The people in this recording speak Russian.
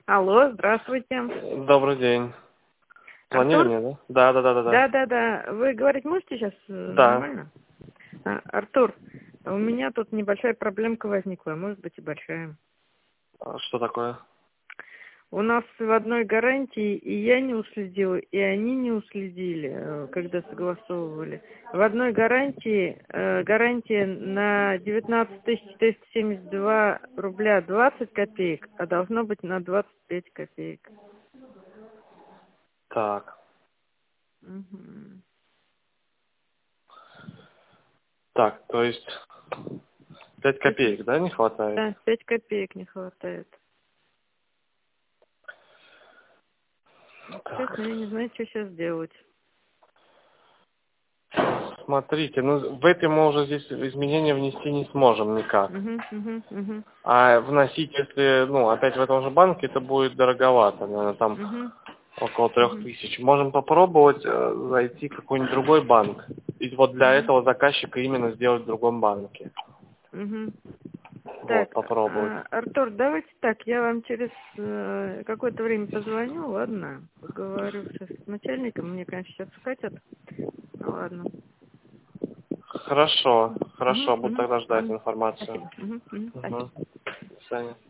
Алло, здравствуйте. Добрый день. Артур? Планирование, да? Да. Да. Вы говорить можете сейчас Да. нормально? Артур, у меня тут небольшая проблемка возникла, может быть и большая. Что такое? У нас в одной гарантии и я не уследила, и они не уследили, когда согласовывали. В одной гарантии гарантия на 19 472 рубля 20 копеек, а должно быть на 25 копеек. Так. Мгм. Так, то есть 5 копеек, да, не хватает? Да, 5 копеек не хватает. Так. Честно, я не знаю, что сейчас делать. Смотрите, в эти мы уже здесь изменения внести не сможем никак. Угу. А вносить, если, опять в этом же банке, это будет дороговато, наверное, там около 3000. Можем попробовать зайти в какой-нибудь другой банк. И вот для этого заказчика именно сделать в другом банке. Угу. Вот, Так, попробовать. Артур, давайте так, я вам через какое-то время позвоню, ладно? Поговорю сейчас с начальником, мне, конечно, сейчас скатят. Ну, ладно. Хорошо. Буду тогда ждать информацию. Спасибо. Спасибо. До свидания.